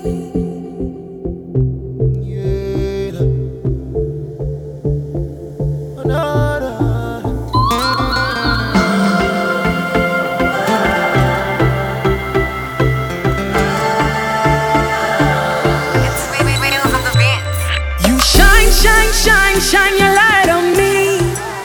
Yeah. Na, na, You shine, shine, shine, shine your light on me.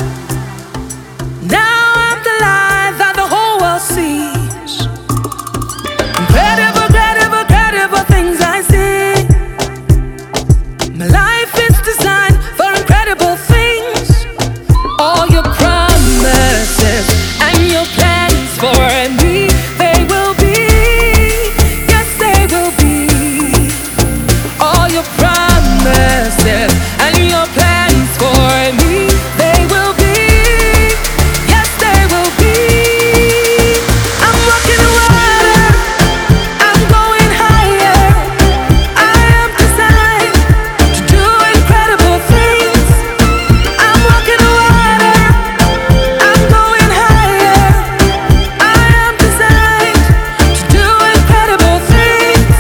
Now I'm the light that the whole world sees. Incredible, incredible, incredible things I see. My life is designed for incredible things. All your promises and your plans for me, they will be. Yes, they will be. All your promises and your plans for me, they will be. Yes, they will be. I'm walking the water, I'm going higher. I am designed to do incredible things. I'm walking the water, I'm going higher. I am designed to do incredible things.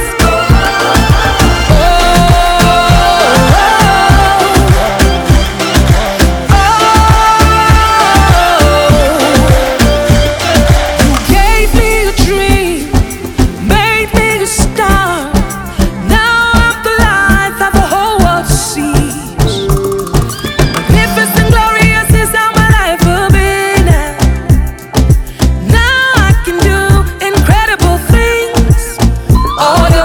Gave me a dream, made me a star. Now I'm the light that the whole world sees. Magnificent, glorious is how my life will be now. Now I can do incredible things. All